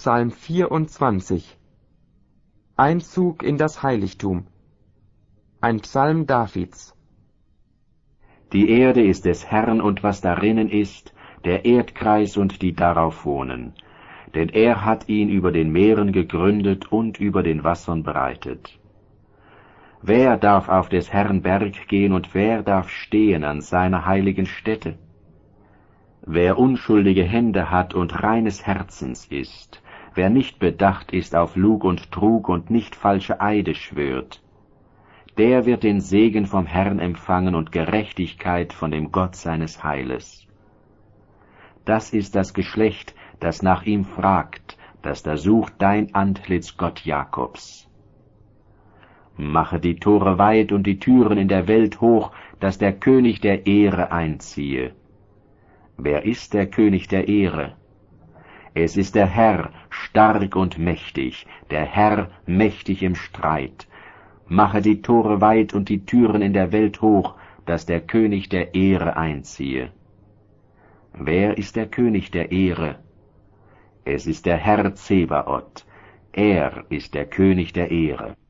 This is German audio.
Psalm 24. Einzug in das Heiligtum. Ein Psalm Davids. Die Erde ist des Herrn und was darinnen ist, der Erdkreis und die darauf wohnen. Denn er hat ihn über den Meeren gegründet und über den Wassern breitet. Wer darf auf des Herrn Berg gehen und wer darf stehen an seiner heiligen Stätte? Wer unschuldige Hände hat und reines Herzens ist, wer nicht bedacht ist auf Lug und Trug und nicht falsche Eide schwört, der wird den Segen vom Herrn empfangen und Gerechtigkeit von dem Gott seines Heiles. Das ist das Geschlecht, das nach ihm fragt, das da sucht dein Antlitz, Gott Jakobs. Mache die Tore weit und die Türen in der Welt hoch, dass der König der Ehre einziehe. Wer ist der König der Ehre? Es ist der Herr, stark und mächtig, der Herr mächtig im Streit. Mache die Tore weit und die Türen in der Welt hoch, dass der König der Ehre einziehe. Wer ist der König der Ehre? Es ist der Herr Zebaoth, er ist der König der Ehre.